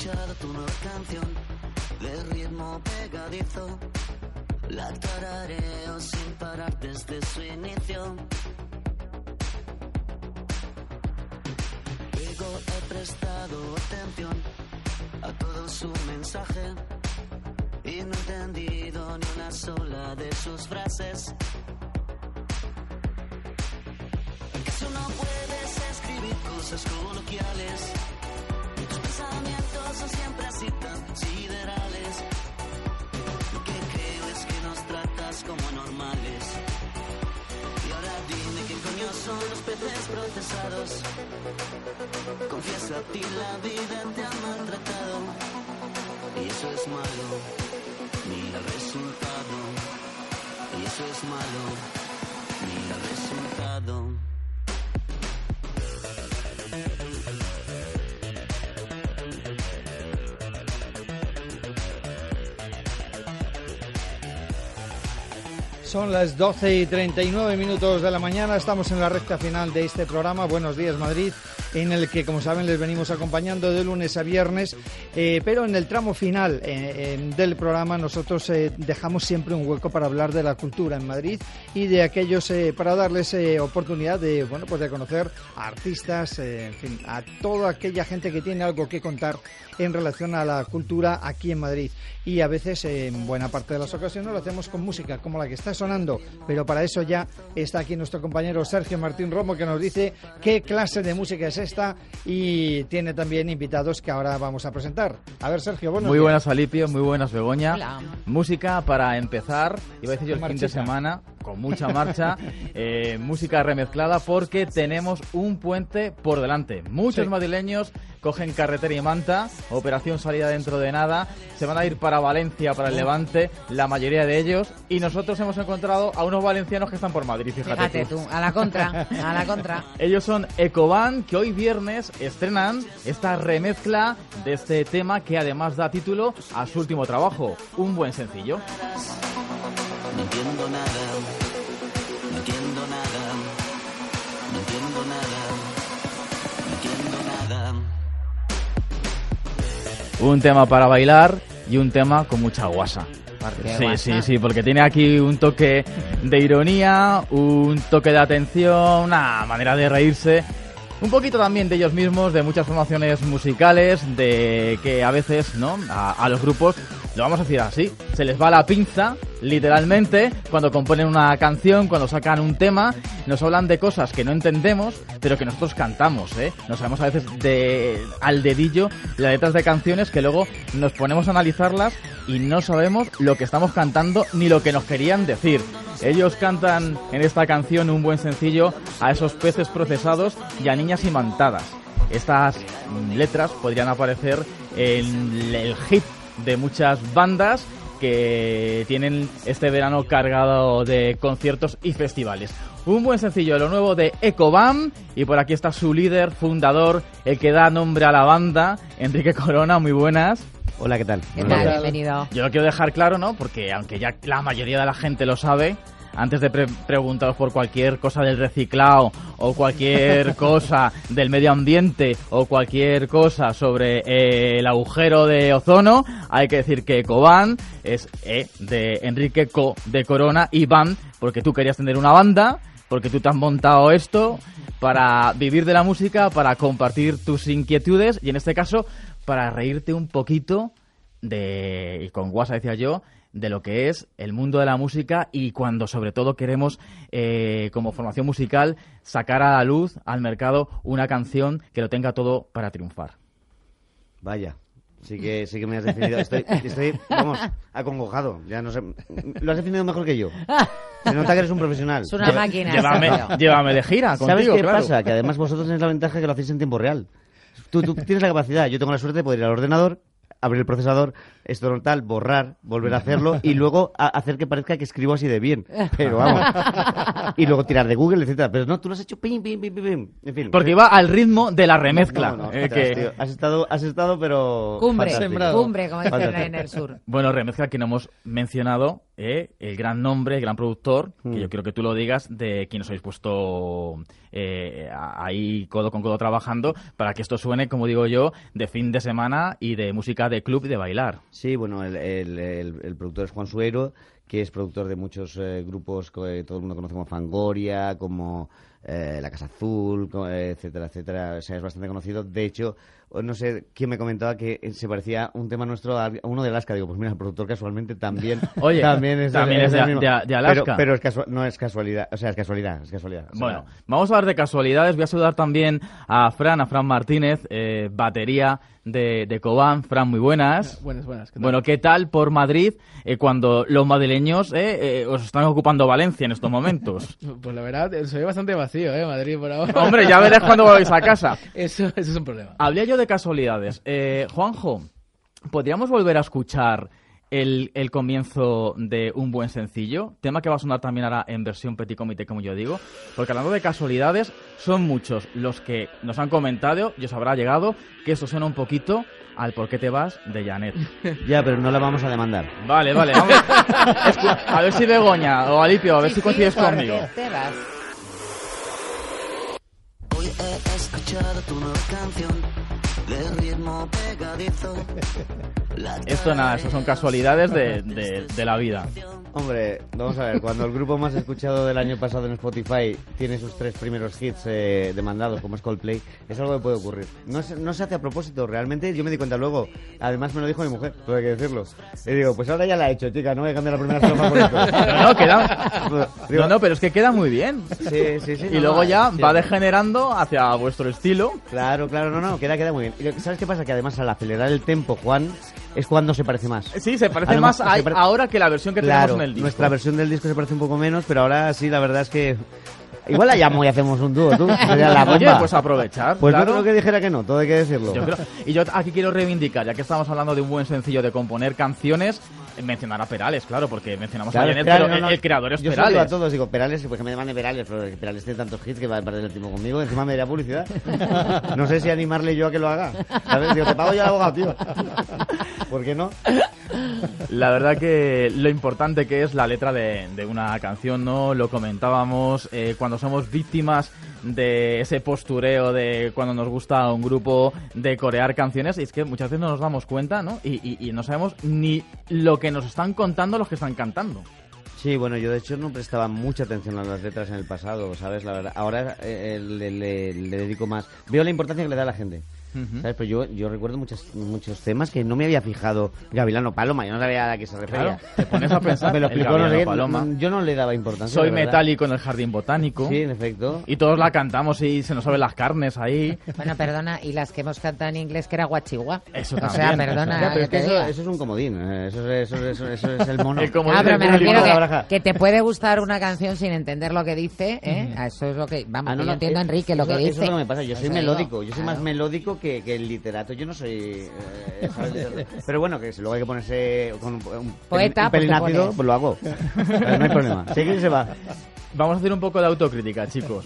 escuchado tu nueva canción de ritmo pegadizo. La tarareo sin parar desde su inicio. Luego he prestado atención a todo su mensaje y no he entendido ni una sola de sus frases. ¿Acaso no puedes escribir cosas coloquiales? Tus pensamientos son siempre así tan siderales. Lo que creo es que nos tratas como anormales. Y ahora dime qué coño son los peces procesados. Confiesa a ti la vida te ha maltratado. Y eso es malo. Mira el resultado. Y eso es malo. Mira el resultado. Son las 12:39 de la mañana, estamos en la recta final de este programa, Buenos Días Madrid, en el que, como saben, les venimos acompañando de lunes a viernes, pero en el tramo final del programa nosotros dejamos siempre un hueco para hablar de la cultura en Madrid y de aquellos, para darles oportunidad de, bueno, pues de conocer a artistas, en fin, a toda aquella gente que tiene algo que contar en relación a la cultura aquí en Madrid. Y a veces, en buena parte de las ocasiones, lo hacemos con música, como la que está sonando. Pero para eso ya está aquí nuestro compañero Sergio Martín Romo, que nos dice qué clase de música es esta, y tiene también invitados que ahora vamos a presentar. A ver, Sergio, buenos días. Muy buenas, Alipio, muy buenas, Begoña. Hola. Música para empezar, iba a decir yo el fin de semana, con mucha marcha, música remezclada, porque tenemos un puente por delante. Muchos madrileños cogen carretera y manta, operación salida dentro de nada, se van a ir para Valencia, para el Levante, la mayoría de ellos, y nosotros hemos encontrado a unos valencianos que están por Madrid, fíjate tú. A la contra, a la contra. Ellos son Ecoban, que hoy viernes estrenan esta remezcla de este tema que además da título a su último trabajo, un buen sencillo. No entiendo nada, no entiendo nada, no entiendo nada, no entiendo nada. Un tema para bailar y un tema con mucha guasa. Sí, porque tiene aquí un toque de ironía, un toque de atención, una manera de reírse. Un poquito también de ellos mismos, de muchas formaciones musicales, de que a veces, ¿no?, a los grupos, lo vamos a decir así, se les va la pinza, literalmente, cuando componen una canción, cuando sacan un tema, nos hablan de cosas que no entendemos, pero que nosotros cantamos, ¿eh? Nos sabemos a veces al dedillo las letras de canciones que luego nos ponemos a analizarlas y no sabemos lo que estamos cantando ni lo que nos querían decir. Ellos cantan en esta canción un buen sencillo a esos peces procesados y a niñas imantadas. Estas letras podrían aparecer en el hit de muchas bandas que tienen este verano cargado de conciertos y festivales. Un buen sencillo, lo nuevo de Ecoban, y por aquí está su líder, fundador, el que da nombre a la banda, Enrique Corona. Muy buenas. Hola, ¿qué tal? ¿Qué tal? Bienvenido. Yo lo quiero dejar claro, ¿no?, porque aunque ya la mayoría de la gente lo sabe, antes de preguntaros por cualquier cosa del reciclado o cualquier cosa del medio ambiente o cualquier cosa sobre el agujero de ozono, hay que decir que Ecoban es de Enrique de Corona y Ban, porque tú querías tener una banda, porque tú te has montado esto para vivir de la música, para compartir tus inquietudes y en este caso para reírte un poquito y con guasa decía yo, de lo que es el mundo de la música y cuando sobre todo queremos, como formación musical, sacar a la luz, al mercado, una canción que lo tenga todo para triunfar. Vaya, sí que me has definido. Estoy, vamos, acongojado. Ya no sé, lo has definido mejor que yo. Se nota que eres un profesional. Es una máquina. Llévame de gira contigo. ¿Sabes qué claro. pasa? Que además vosotros tenéis la ventaja que lo hacéis en tiempo real. Tú tienes la capacidad, yo tengo la suerte de poder ir al ordenador, abrir el procesador, esto no tal, borrar, volver a hacerlo y luego hacer que parezca que escribo así de bien. Pero vamos. Y luego tirar de Google, etcétera. Pero no, tú lo has hecho pim, pim, pim, pim, pim. En fin. Porque iba al ritmo de la remezcla. No, que... tío, has estado, pero... Cumbre, fantástico. cumbre, como dicen en el sur. Bueno, remezcla que no hemos mencionado, el gran nombre, el gran productor, que yo quiero que tú lo digas, de quien os habéis puesto ahí codo con codo trabajando para que esto suene, como digo yo, de fin de semana y de música de club y de bailar. Sí, bueno, el productor es Juan Sueiro, que es productor de muchos grupos que todo el mundo conoce como Fangoria, como La Casa Azul, etcétera, etcétera. O sea, es bastante conocido. De hecho, no sé quién me comentaba que se parecía un tema nuestro a uno de Alaska. Digo, pues mira, el productor casualmente también, Oye, también es el mismo. de Alaska. Pero no es casualidad, o sea, es casualidad. Bueno, vamos a hablar de casualidades. Voy a saludar también a Fran Martínez, batería de Cobán. Fran, muy buenas. Buenas. ¿Qué tal? Bueno, ¿qué tal por Madrid cuando los madrileños os están ocupando Valencia en estos momentos? Pues la verdad, se ve bastante vacío, Madrid por ahora. Hombre, ya verás cuando vais a casa. Eso es un problema. Hablé yo de casualidades. Juanjo, ¿podríamos volver a escuchar el comienzo de Un Buen Sencillo? Tema que va a sonar también ahora en versión petit comité, como yo digo. Porque hablando de casualidades, son muchos los que nos han comentado, y os habrá llegado, que esto suena un poquito al ¿Por qué te vas? De Janet. Ya, pero no la vamos a demandar. Vale, vamos. A ver si Begoña o Alipio, a ver si coincides conmigo. ¿Por qué te vas? Hoy he escuchado tu nueva canción de ritmo pegadizo. Esto nada, eso son casualidades de la vida. Hombre, vamos a ver, cuando el grupo más escuchado del año pasado en Spotify tiene sus 3 primeros hits demandados, como es Coldplay, es algo que puede ocurrir. No se hace a propósito, realmente yo me di cuenta luego, además me lo dijo mi mujer, todo hay que decirlo. Y digo, pues ahora ya la he hecho, chica, no voy a cambiar la primera estrofa por esto. No, queda... No, pero es que queda muy bien. Sí. Y luego ya va degenerando hacia vuestro estilo. Claro, no, queda muy bien. Y ¿sabes qué pasa? Que además al acelerar el tempo, Juan, es cuando se parece más. Sí, se parece más ahora que la versión que tenemos en el disco. Nuestra versión del disco se parece un poco menos, pero ahora sí, la verdad es que... Igual la llamo y hacemos un dúo, tú. La bomba. Oye, pues aprovechar. Pues claro. yo creo que dijera que no, todo hay que decirlo. Y yo aquí quiero reivindicar, ya que estamos hablando de un buen sencillo de componer canciones, mencionar a Perales, claro, porque mencionamos a Janet, pero el creador es yo Perales. Yo a todos digo Perales, pues que me llaman de Perales, pero Perales tiene tantos hits que va a perder el tiempo conmigo, encima me daría publicidad. No sé si animarle yo a que lo haga. ¿Sabes? Digo, te pago yo al abogado, tío. ¿Por qué no? La verdad que lo importante que es la letra de una canción, ¿no? Lo comentábamos cuando somos víctimas de ese postureo de cuando nos gusta un grupo de corear canciones, y es que muchas veces no nos damos cuenta, ¿no? Y no sabemos ni lo que nos están contando los que están cantando. Sí, bueno, yo de hecho no prestaba mucha atención a las letras en el pasado, ¿sabes? La verdad, ahora le dedico más. Veo la importancia que le da a la gente. ¿Sabes? Pero yo recuerdo muchos temas que no me había fijado. Gavilano Paloma, yo no sabía a qué se refería. Claro, te pones a pensar. Me lo explicó, no sé qué, Paloma. Yo no le daba importancia. Soy metálico en el jardín botánico. Sí, en efecto. Y todos la cantamos y se nos saben las carnes ahí. Bueno, perdona, y las que hemos cantado en inglés que era guachigua. Eso también. también. O sea, perdona. Ya, pero es que eso es un comodín. Eso es el mono. El comodín pero me refiero baraja. que te puede gustar una canción sin entender lo que dice, ¿eh? Eso es lo que... Vamos, yo entiendo, Enrique, lo que dice. Eso es lo que me pasa. Yo soy Eso melódico. digo, Yo soy más melódico que el literato. Yo no soy... pero bueno, que si luego hay que ponerse con un Poeta, pelín pues ácido, pues lo hago. No hay problema. Si se va. Vamos a hacer un poco de autocrítica, chicos,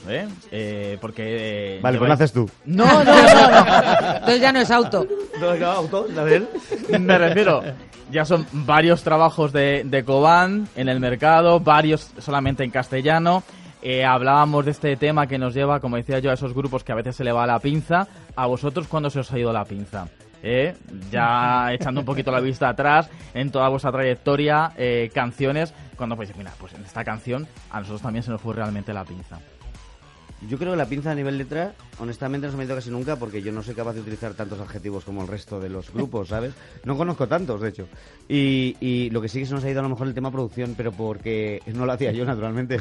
porque... Vale, pues lo haces tú. No. Entonces ya no es auto. ¿Autos? A ver. Me refiero, ya son varios trabajos de Cobán en el mercado, varios solamente en castellano. Hablábamos de este tema que nos lleva, como decía yo, a esos grupos que a veces se le va la pinza. ¿A vosotros cuándo se os ha ido la pinza? Ya echando un poquito la vista atrás en toda vuestra trayectoria, canciones, cuando pues mira, pues en esta canción a nosotros también se nos fue realmente la pinza. Yo creo que la pinza a nivel letra, honestamente no se me ha ido casi nunca porque yo no soy capaz de utilizar tantos adjetivos como el resto de los grupos, ¿sabes? No conozco tantos, de hecho. Y lo que sí que se nos ha ido a lo mejor el tema producción, pero porque no lo hacía yo, naturalmente.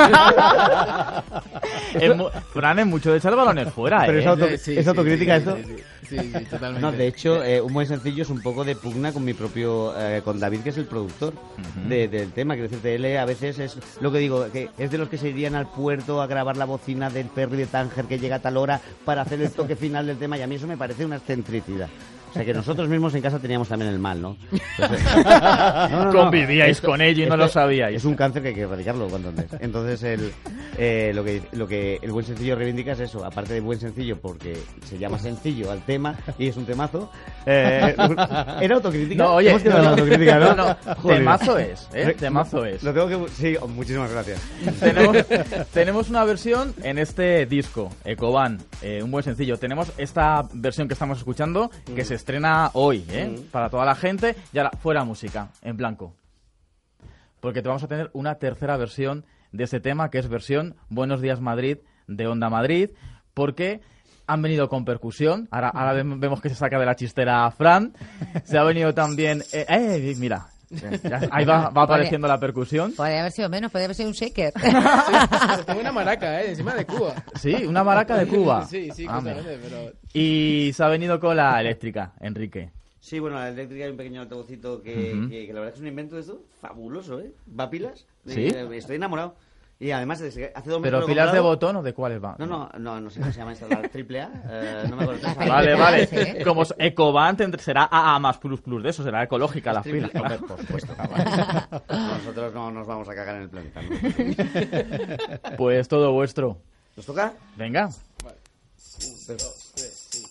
Fran, es mucho de echar balones fuera, Pero ¿es autocrítica esto? Sí, totalmente. No, de hecho, Un Buen Sencillo es un poco de pugna con mi propio... con David, que es el productor del tema. Quiero decirte, él a veces es lo que digo, que es de los que se irían al puerto a grabar la bocina del ferry de Tánger que llega a tal hora para hacer el toque final del tema, y a mí eso me parece una excentricidad. O sea que nosotros mismos en casa teníamos también el mal, ¿no? Entonces, Convivíais con ello y no lo sabíais. Es un cáncer que hay que erradicarlo cuanto antes. Entonces lo que el buen sencillo reivindica es eso, aparte de buen sencillo porque se llama sencillo al tema y es un temazo. ¿Era autocrítica? No, oye, Hemos quedado en autocrítica, ¿no? no. Joder. Temazo es, temazo es. Lo tengo que... Sí, muchísimas gracias. Tenemos una versión en este disco, Ecoban, un buen sencillo. Tenemos esta versión que estamos escuchando que se estrena hoy, para toda la gente. Y ahora, fuera música, en blanco. Porque te vamos a tener una tercera versión de este tema, que es versión Buenos Días Madrid, de Onda Madrid, porque han venido con percusión. Ahora vemos que se saca de la chistera Fran. Se ha venido también... mira... Ahí va apareciendo la percusión. Podría haber sido menos, podría haber sido un shaker. Tengo una maraca, encima de Cuba. Sí, una maraca de Cuba. Sí, justamente, pero... Y se ha venido con la eléctrica, Enrique. Sí, bueno, la eléctrica hay un pequeño altavocito que la verdad es un invento de esto fabuloso, ¿eh? ¿Va a pilas? ¿Sí? Estoy enamorado. Y además, hace 2 meses... ¿Pero pilas de botón o de cuáles va? No sé cómo se llama esta, la AAA. No me acuerdo. Vale. Como Ecoban será AA+++, de eso, será ecológica las pilas. Hombre, por supuesto. Nosotros no nos vamos a cagar en el planeta, ¿no? Pues todo vuestro. ¿Nos toca? Venga. Vale. 1, 2, 3, sí.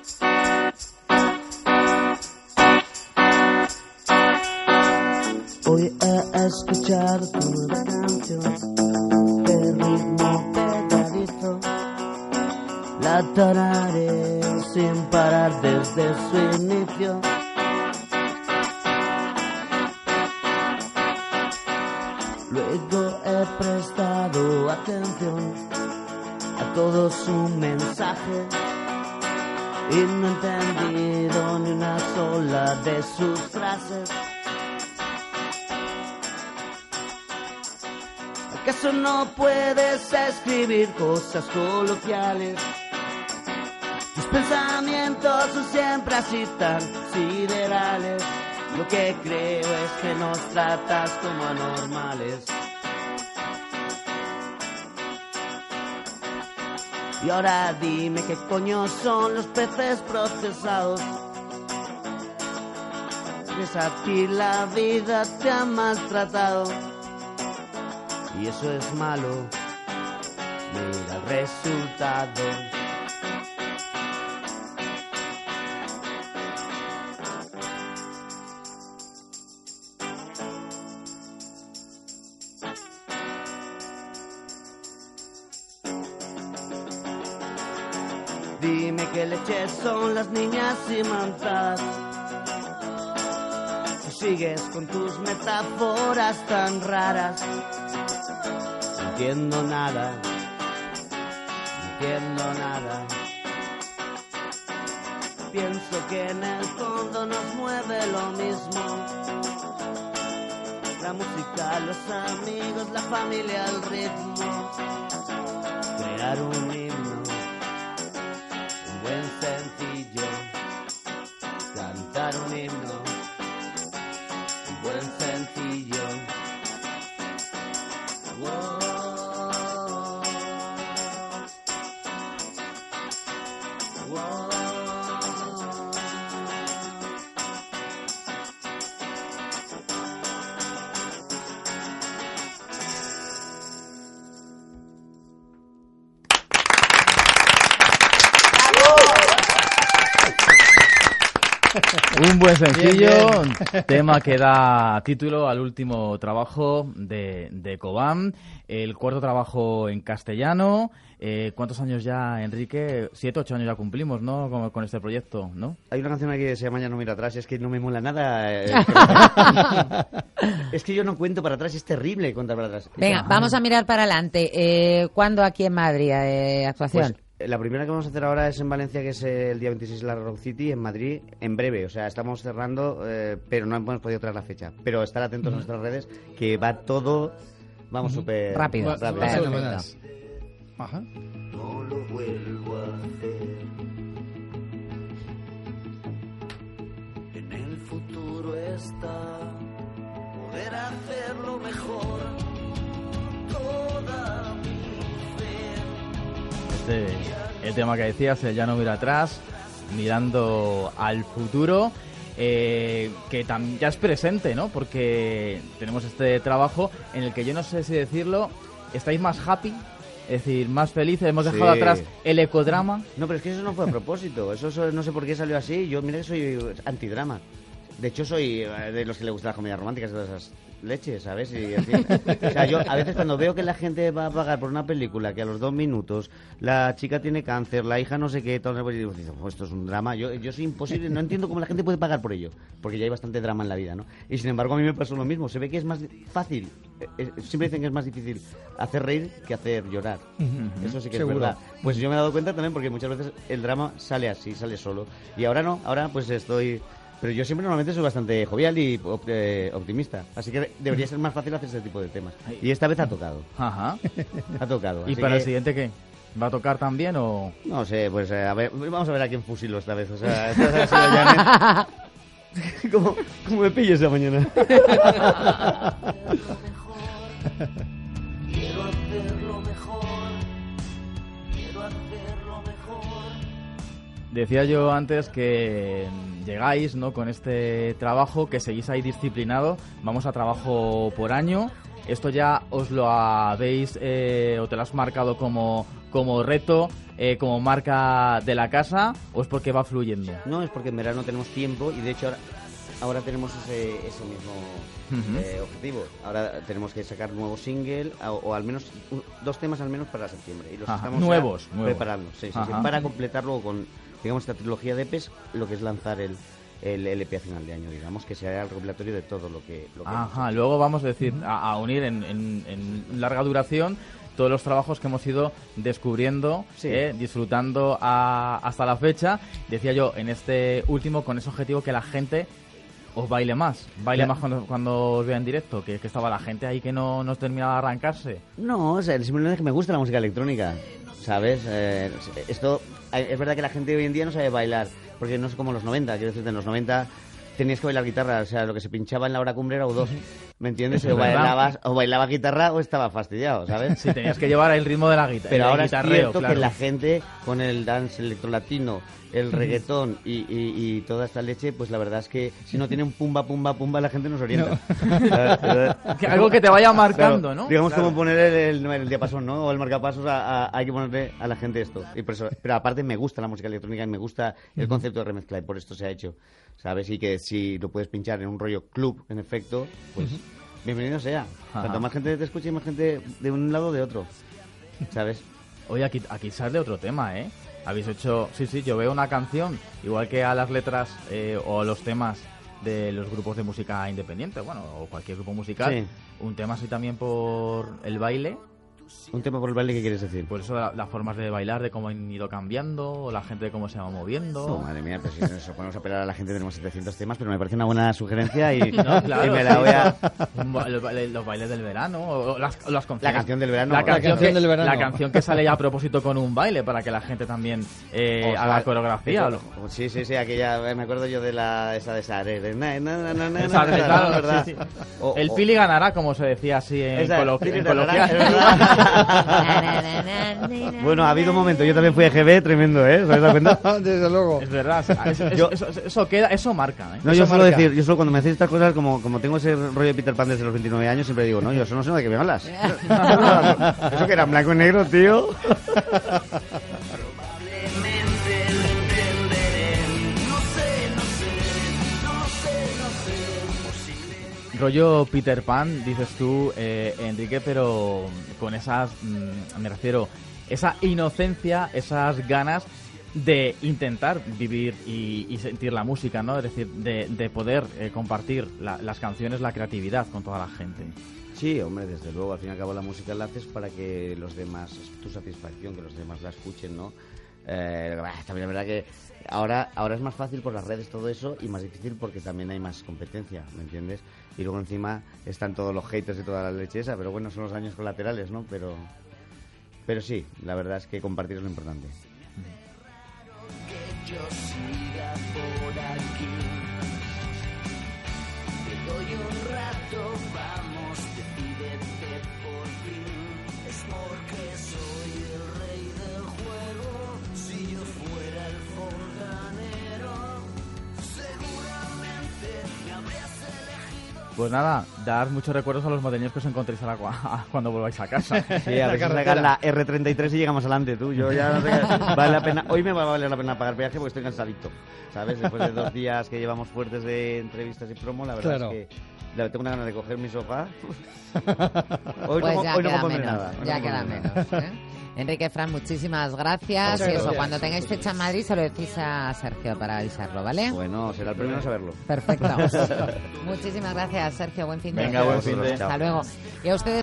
Voy a escuchar tu nueva canción de ritmo pegadizo. La tarareo sin parar desde su inicio. Luego he prestado atención a todo su mensaje y no he entendido ni una sola de sus frases. ¿Acaso no puedes escribir cosas coloquiales? Tus pensamientos son siempre así tan siderales. Lo que creo es que nos tratas como anormales. Y ahora dime qué coño son los peces procesados. Pues a ti la vida te ha maltratado. Y eso es malo, mira el resultado. Dime qué leches son las niñas imantadas. Si sigues con tus metáforas tan raras. No entiendo nada. Pienso que en el fondo nos mueve lo mismo. La música, los amigos, la familia, el ritmo. Crear un himno, un buen sencillo. Cantar un himno, un buen sencillo. Wow. Un buen sencillo, tema que da título al último trabajo de Ecoban, el cuarto trabajo en castellano. ¿Cuántos años ya, Enrique? 7, 8 años ya cumplimos, ¿no? Con este proyecto, ¿no? Hay una canción aquí que se llama Ya no miro atrás y es que no me mola nada. Es que yo no cuento para atrás, es terrible contar para atrás. Venga, vamos a mirar para adelante. ¿Cuándo aquí en Madrid actuación? Pues, la primera que vamos a hacer ahora es en Valencia, que es el día 26 en la Rock City, en Madrid, en breve. O sea, estamos cerrando, pero no hemos podido traer la fecha. Pero estar atentos a nuestras redes, que va todo, vamos, súper rápido. Ajá. No lo vuelvo a hacer. En el futuro está poder hacerlo mejor. Toda mi fe. El tema que decías, el Ya no mira atrás, mirando al futuro, que ya es presente, ¿no? Porque tenemos este trabajo en el que yo no sé si decirlo, estáis más happy, es decir, más felices, hemos dejado atrás el ecodrama. No, pero es que eso no fue a propósito, eso no sé por qué salió así. Yo, mira que soy antidrama. De hecho, soy de los que le gustan las comedias románticas, de todas esas leches, ¿sabes? Y, en fin, o sea, yo a veces cuando veo que la gente va a pagar por una película que a los 2 minutos la chica tiene cáncer, la hija no sé qué, todo, pues digo, esto es un drama. Yo soy imposible, no entiendo cómo la gente puede pagar por ello, porque ya hay bastante drama en la vida, ¿no? Y sin embargo a mí me pasó lo mismo, se ve que es más fácil, siempre dicen que es más difícil hacer reír que hacer llorar. Eso sí que es verdad. Pues yo me he dado cuenta también porque muchas veces el drama sale así, sale solo. Y ahora no, ahora pues estoy... Pero yo siempre normalmente soy bastante jovial y optimista, así que debería ser más fácil hacer ese tipo de temas. Y esta vez ha tocado. Ajá. Ha tocado. ¿Y para el siguiente qué? ¿Va a tocar también o...? No sé, pues a ver, vamos a ver a quién fusilo esta vez. O sea, esta ha sido ya... ¿Cómo me pilles esa mañana? Quiero hacerlo mejor. Quiero hacerlo mejor. Decía yo antes que llegáis, ¿no?, con este trabajo, que seguís ahí disciplinado, vamos a trabajo por año. ¿Esto ya os lo habéis o te lo has marcado como reto, como marca de la casa, o es porque va fluyendo? No, es porque en verano tenemos tiempo y de hecho ahora tenemos ese mismo objetivo. Ahora tenemos que sacar nuevo single o al menos 2 temas al menos para septiembre. Y los estamos nuevos. preparando, sí, para completarlo con, digamos, esta trilogía de EPs, lo que es lanzar el LP a final de año, digamos, que sea el recopilatorio de todo lo que luego vamos a decir a unir en larga duración todos los trabajos que hemos ido descubriendo, disfrutando hasta la fecha. Decía yo, en este último, con ese objetivo que la gente os baile más cuando os vea en directo, que estaba la gente ahí que no terminaba de arrancarse. No, o sea, simplemente es que me gusta la música electrónica, ¿sabes? Esto es verdad que la gente hoy en día no sabe bailar, porque no es como los 90, quiero decirte, en los 90 tenías que bailar guitarra, o sea, lo que se pinchaba en la hora cumbre era U2, ¿me entiendes? O bailaba guitarra o estaba fastidiado, ¿sabes? Sí, tenías que llevar el ritmo de la guitarra. Pero ahora es cierto que la gente, con el dance electrolatino, el reggaetón y toda esta leche, pues la verdad es que si no tiene un pumba, pumba, pumba, la gente no se orienta. No. Algo que te vaya marcando, claro, ¿no? Digamos como poner el diapasón, ¿no? O el marcapasos, hay que ponerle a la gente esto. Y por eso, pero aparte me gusta la música electrónica y me gusta el concepto de remezcla y por esto se ha hecho, ¿sabes? Y que si lo puedes pinchar en un rollo club, en efecto, pues bienvenido sea. Cuanto más gente te escuche, más gente de un lado o de otro, ¿sabes? Oye, aquí sale otro tema, ¿eh? Habéis hecho... Sí, yo veo una canción, igual que a las letras o los temas de los grupos de música independiente, bueno, o cualquier grupo musical, un tema así también por el baile. ¿Un tema por el baile qué quieres decir? Por eso las formas de bailar, de cómo han ido cambiando, o la gente de cómo se va moviendo. Oh, madre mía, pues si nos ponemos a apelar a la gente tenemos 700 temas, pero me parece una buena sugerencia y, no, claro, y me la voy a... Los bailes del verano, o las canciones. La canción del verano. La canción del verano. La canción que sale ya a propósito con un baile, para que la gente también haga coreografía. Sí, aquella, me acuerdo yo de esa de Sare. Claro, sí. El Pili ganará, como se decía así en coloquial. Bueno, ha habido un momento, yo también fui a EGB, tremendo, ¿eh? ¿Os habéis dado cuenta? Desde luego. Es verdad, eso marca, ¿eh? No, yo suelo decir, cuando me hacéis estas cosas, como tengo ese rollo de Peter Pan desde los 29 años, siempre digo, no, yo eso no sé de qué me hablas. Eso que era en blanco y negro, tío. Rollo Peter Pan, dices tú, Enrique, pero con esas, me refiero, esa inocencia, esas ganas de intentar vivir y sentir la música, ¿no? Es decir, de poder compartir las canciones, la creatividad con toda la gente. Sí, hombre, desde luego, al fin y al cabo la música la haces para que los demás, tu satisfacción, que los demás la escuchen, ¿no? También es verdad que ahora es más fácil por las redes todo eso y más difícil porque también hay más competencia, ¿me entiendes? Y luego encima están todos los haters y toda la leche esa, pero bueno, son los daños colaterales, ¿no? Pero sí, la verdad es que compartir es lo importante. Que yo siga por aquí. Te doy un rato, vamos, decídete por fin. Es porque soy el rey del juego. Si yo fuera el fontanero. Pues nada, dar muchos recuerdos a los madrileños que os encontréis cuando volváis a casa. Sí, a ver si sacan la R33 y llegamos adelante, tú. Yo ya no sé qué. Vale la pena. Hoy me va a valer la pena pagar peaje porque estoy cansadito, ¿sabes? Después de 2 días que llevamos fuertes de entrevistas y promo, la verdad es que tengo una ganas de coger mi sofá. Hoy pues no me pondré menos, nada. Ya queda menos. Enrique, Fran, muchísimas gracias. Muchas y eso, gracias. cuando tengáis fecha en Madrid, se lo decís a Sergio para avisarlo, ¿vale? Bueno, será el primero en saberlo. Perfecto. Muchísimas gracias, Sergio. Buen fin de Venga, buen fin de. Hasta luego. Y a ustedes.